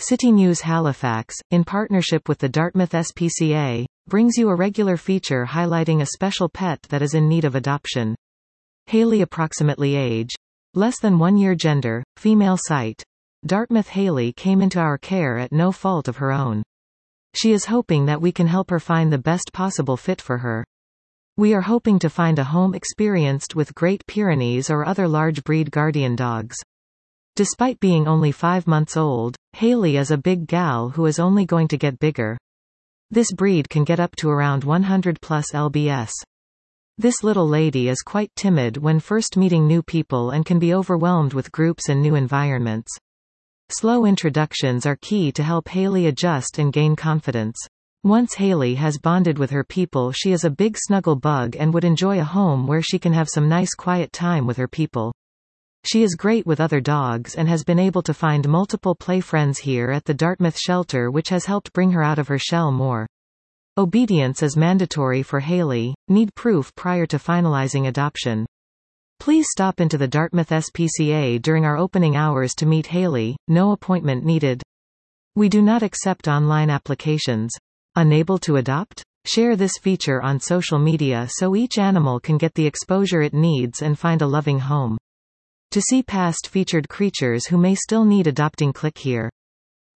City News Halifax, in partnership with the Dartmouth SPCA, brings you a regular feature highlighting a special pet that is in need of adoption. Haley, approximately age. Less than 1 year, gender, female, site. Dartmouth. Haley came into our care at no fault of her own. She is hoping that we can help her find the best possible fit for her. We are hoping to find a home experienced with Great Pyrenees or other large breed guardian dogs. Despite being only 5 months old, Haley is a big gal who is only going to get bigger. This breed can get up to around 100 plus lbs. This little lady is quite timid when first meeting new people and can be overwhelmed with groups and new environments. Slow introductions are key to help Haley adjust and gain confidence. Once Haley has bonded with her people, she is a big snuggle bug and would enjoy a home where she can have some nice quiet time with her people. She is great with other dogs and has been able to find multiple play friends here at the Dartmouth shelter, which has helped bring her out of her shell more. Obedience is mandatory for Haley. Need proof prior to finalizing adoption. Please stop into the Dartmouth SPCA during our opening hours to meet Haley. No appointment needed. We do not accept online applications. Unable to adopt? Share this feature on social media so each animal can get the exposure it needs and find a loving home. To see past featured creatures who may still need adopting, click here.